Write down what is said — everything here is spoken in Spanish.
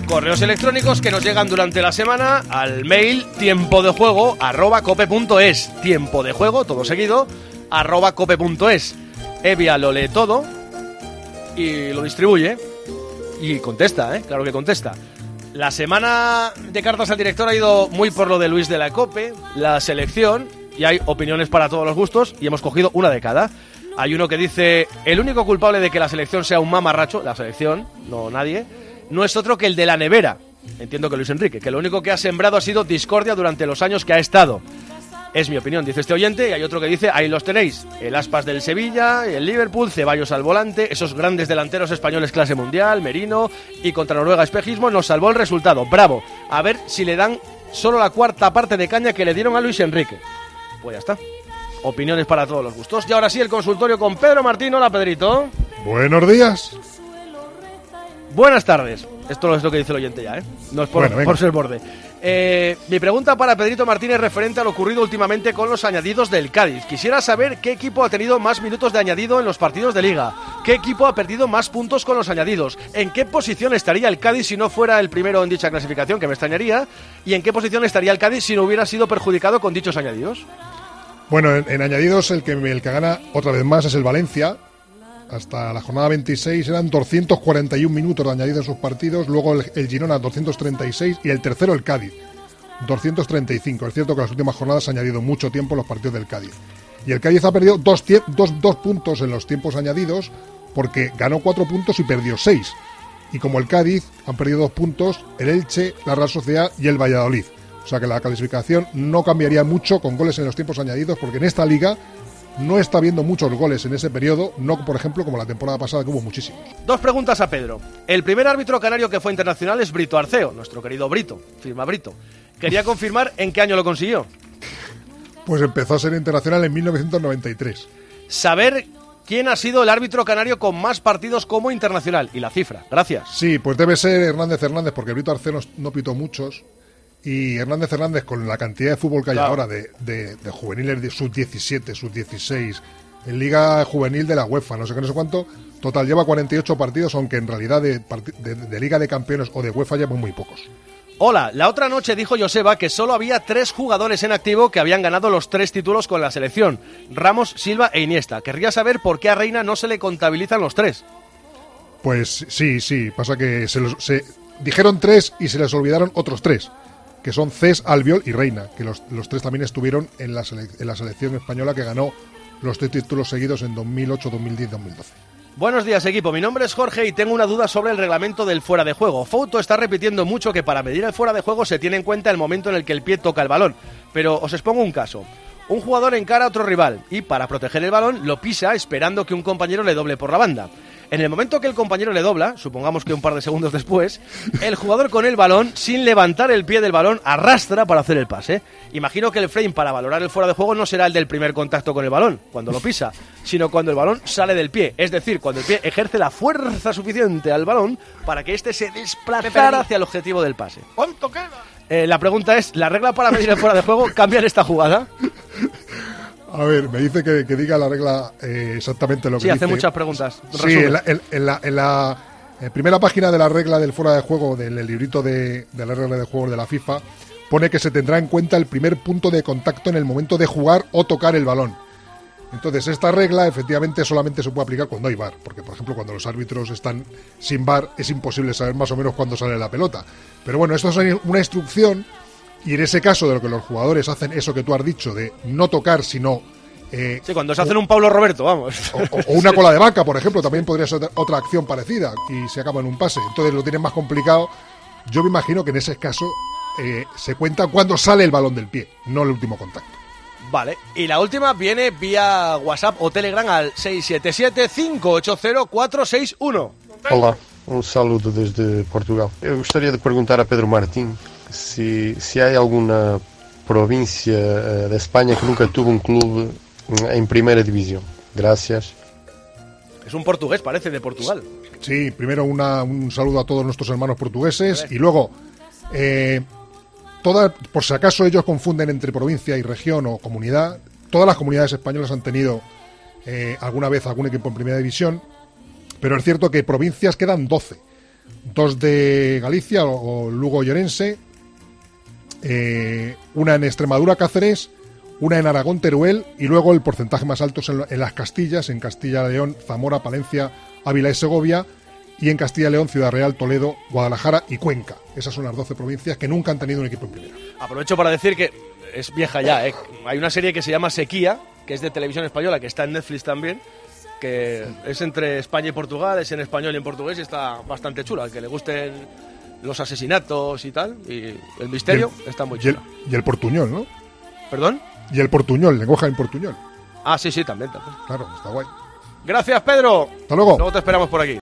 Correos electrónicos que nos llegan durante la semana al mail tiempodejuego@cope.es. Tiempo de juego, todo seguido, @cope.es. Evia lo lee todo y lo distribuye. Y contesta, claro que contesta. La semana de cartas al director ha ido muy por lo de Luis de la Cope, la selección, y hay opiniones para todos los gustos, y hemos cogido una de cada. Hay uno que dice: el único culpable de que la selección sea un mamarracho, la selección, no nadie, no es otro que el de la nevera. Entiendo que Luis Enrique, que lo único que ha sembrado ha sido discordia durante los años que ha estado. Es mi opinión, dice este oyente. Y hay otro que dice: ahí los tenéis, el Aspas del Sevilla, el Liverpool, Ceballos al volante, esos grandes delanteros españoles clase mundial, Merino, y contra Noruega espejismo, nos salvó el resultado, bravo. A ver si le dan solo la cuarta parte de caña que le dieron a Luis Enrique. Pues ya está. Opiniones para todos los gustos. Y ahora sí, el consultorio con Pedro Martín. Hola, Pedrito. Buenos días. Buenas tardes. Esto es lo que dice el oyente ya, no es por ser borde. Mi pregunta para Pedrito Martín es referente a lo ocurrido últimamente con los añadidos del Cádiz. Quisiera saber qué equipo ha tenido más minutos de añadido en los partidos de Liga, qué equipo ha perdido más puntos con los añadidos, en qué posición estaría el Cádiz si no fuera el primero en dicha clasificación, que me extrañaría, y en qué posición estaría el Cádiz si no hubiera sido perjudicado con dichos añadidos. Bueno, en añadidos el que gana otra vez más es el Valencia. Hasta la jornada 26 eran 241 minutos de añadido en sus partidos, luego el Girona 236 y el tercero el Cádiz 235. Es cierto que en las últimas jornadas ha añadido mucho tiempo en los partidos del Cádiz. Y el Cádiz ha perdido dos puntos en los tiempos añadidos porque ganó 4 puntos y perdió 6. Y como el Cádiz han perdido 2 puntos el Elche, la Real Sociedad y el Valladolid. O sea que la clasificación no cambiaría mucho con goles en los tiempos añadidos porque en esta liga no está viendo muchos goles en ese periodo, no por ejemplo como la temporada pasada que hubo muchísimos. Dos preguntas a Pedro. El primer árbitro canario que fue internacional es Brito Arceo, nuestro querido Brito, firma Brito. Quería confirmar en qué año lo consiguió. Pues empezó a ser internacional en 1993. Saber quién ha sido el árbitro canario con más partidos como internacional y la cifra. Gracias. Sí, pues debe ser Hernández porque Brito Arceo no pitó muchos. Y Hernández, con la cantidad de fútbol que hay ahora de juveniles de sub-17, sub-16, en Liga Juvenil de la UEFA, no sé qué, no sé cuánto, total lleva 48 partidos, aunque en realidad de Liga de Campeones o de UEFA lleva muy pocos. Hola, la otra noche dijo Joseba que solo había 3 jugadores en activo que habían ganado los 3 títulos con la selección: Ramos, Silva e Iniesta. Querría saber por qué a Reina no se le contabilizan los 3. Pues sí, pasa que se dijeron 3 y se les olvidaron otros 3. Que son Cés, Albiol y Reina, que los 3 también estuvieron en la selección española que ganó los 3 títulos seguidos en 2008, 2010 y 2012. Buenos días, equipo. Mi nombre es Jorge y tengo una duda sobre el reglamento del fuera de juego. Fouto está repitiendo mucho que para medir el fuera de juego se tiene en cuenta el momento en el que el pie toca el balón. Pero os expongo un caso. Un jugador encara a otro rival y, para proteger el balón, lo pisa esperando que un compañero le doble por la banda. En el momento que el compañero le dobla, supongamos que un par de segundos después, el jugador con el balón, sin levantar el pie del balón, arrastra para hacer el pase. Imagino que el frame para valorar el fuera de juego no será el del primer contacto con el balón, cuando lo pisa, sino cuando el balón sale del pie. Es decir, cuando el pie ejerce la fuerza suficiente al balón para que éste se desplazara hacia el objetivo del pase. ¿Cuánto queda? La pregunta es, ¿la regla para medir el fuera de juego cambia en esta jugada? A ver, me dice que diga la regla exactamente lo que dice. Sí, hace muchas preguntas. Sí, en la primera página de la regla del fuera de juego, del librito de la regla de juego de la FIFA, pone que se tendrá en cuenta el primer punto de contacto en el momento de jugar o tocar el balón. Entonces, esta regla efectivamente solamente se puede aplicar cuando hay VAR, porque por ejemplo cuando los árbitros están sin VAR es imposible saber más o menos cuándo sale la pelota. Pero bueno, esto es una instrucción. Y en ese caso de lo que los jugadores hacen eso que tú has dicho, de no tocar, sino... sí, cuando se hacen un Pablo Roberto, vamos. O una cola de vaca, por ejemplo, también podría ser otra acción parecida y se acaba en un pase. Entonces lo tienen más complicado. Yo me imagino que en ese caso se cuenta cuando sale el balón del pie, no el último contacto. Vale, y la última viene vía WhatsApp o Telegram al 677-580-461. Olá, saludo desde Portugal. Eu gostaria de perguntar a Pedro Martín si hay alguna provincia de España que nunca tuvo un club en primera división. Gracias. Es un portugués, parece, de Portugal. Sí, primero un saludo a todos nuestros hermanos portugueses y luego, por si acaso ellos confunden entre provincia y región o comunidad, todas las comunidades españolas han tenido alguna vez algún equipo en primera división, pero es cierto que provincias quedan 12. 2 de Galicia o Lugo y Orense, una en Extremadura, Cáceres, una en Aragón, Teruel, y luego el porcentaje más alto es en las Castillas, en Castilla y León, Zamora, Palencia, Ávila y Segovia, y en Castilla y León, Ciudad Real, Toledo, Guadalajara y Cuenca. Esas son las 12 provincias que nunca han tenido un equipo en primera. Aprovecho para decir que es vieja ya, ¿eh? Hay una serie que se llama Sequía, que es de Televisión Española, que está en Netflix también, que es entre España y Portugal, es en español y en portugués, y está bastante chula. Al que le gusten los asesinatos y tal, y el misterio, está muy chula. Y el portuñol, ¿no? ¿Perdón? Y el portuñol, lenguaje en portuñol. Ah, sí, también. Claro, está guay. Gracias, Pedro. Hasta luego. Luego te esperamos por aquí.